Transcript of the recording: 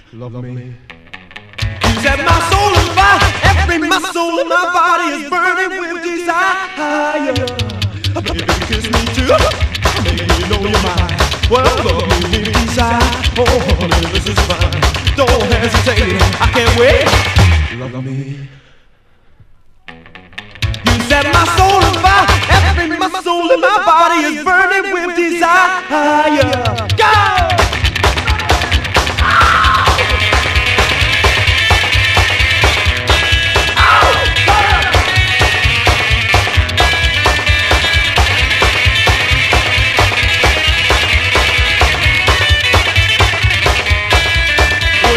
love me. You set my soul on fire, every muscle in my body is burning with desire. Baby, kiss me too, baby, you know you're mine. Well, love me desire, oh honey, this is fine. Don't hesitate, I can't wait. Love me. You set my soul on fire, every muscle in my body is burning with desire. Go!